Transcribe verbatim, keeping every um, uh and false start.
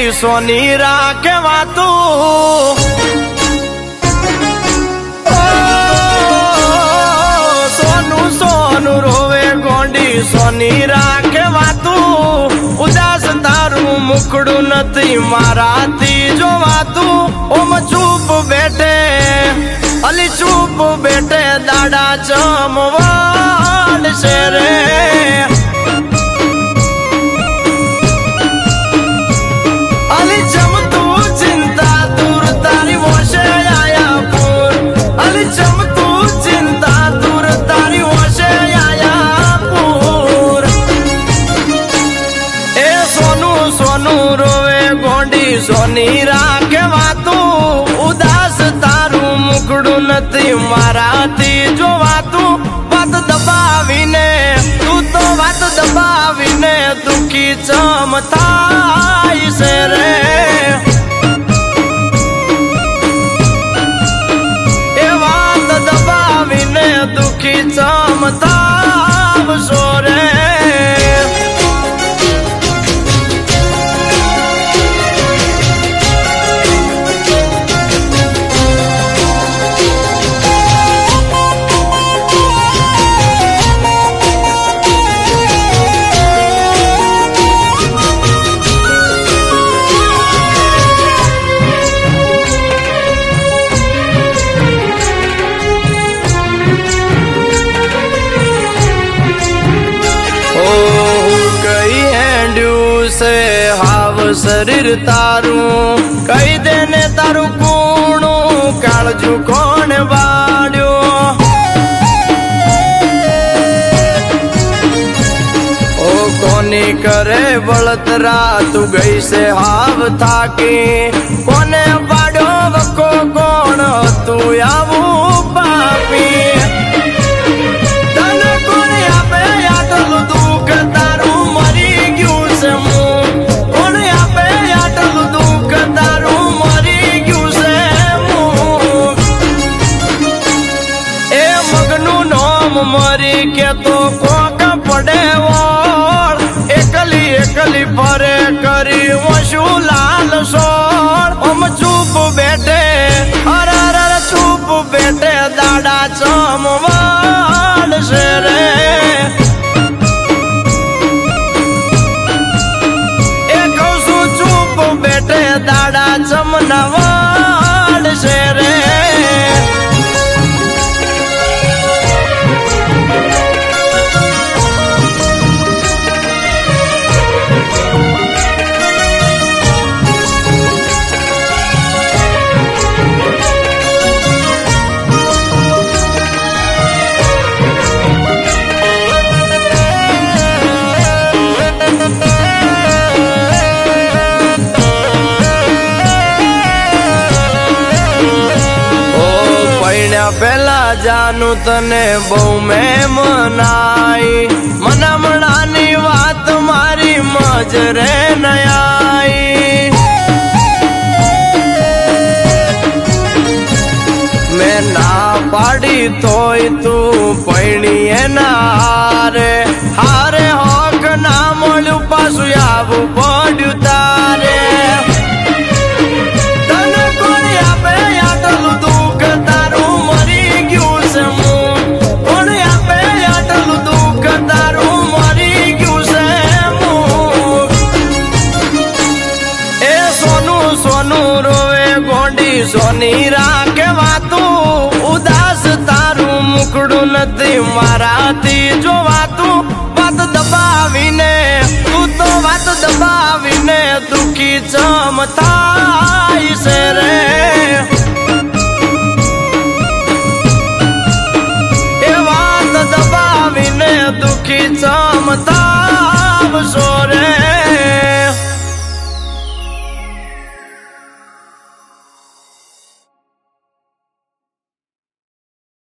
सोनी राखे वातू सोनू सोनू रोवे गोंडी सोनी राखे वातू उदास तारू मुखड़ू नथी माराती जो वातू ओम चूप बैठे अली चूप बैठे दाड़ा चमवाल से रे अली चम तू चिंता दूर तारी वोशे आया पूर अली चम तू चिंता दूर तारी वोशे आया पूर ए सोनू सोनू रोवे गोंडी सोनी राखे वातू उदास तारू मुखड़ू नथी माराती जो वातू बात दबावीने तू तो बात दबावीने दुखी चम थाय से रे ए बात दबावीने दुखी चम थाव सो रे से हाव शरीर तारू कई देने तारू कूणू कालजू कौन बाड़ो ओ कोनी करे बलतरा तू गई से हाव थाकी कोने बाड़ो वको कौन तू आवू पापी मरी के तो कोक पड़े और एकली एकली भरे करी वशु लाल सोर हम चुप बैठे अरे अरे चुप बैठे दाड़ा चमवाल से रे एक सु चुप बैठे दाड़ा चमनवाल से रे पहला जानू तने बहु में मनाई मनमणानी बात मारी मजरे नयाई मैं ना पाड़ी तोय तू पैणी ना हारे हारे होक ना मोलू पासु आवू पड्यू तारे सोनी राखे वातू उदास तारू मुखड़ू नथी माराती जो वातू बात दबावीने तू तो बात दबावीने दुखी चमता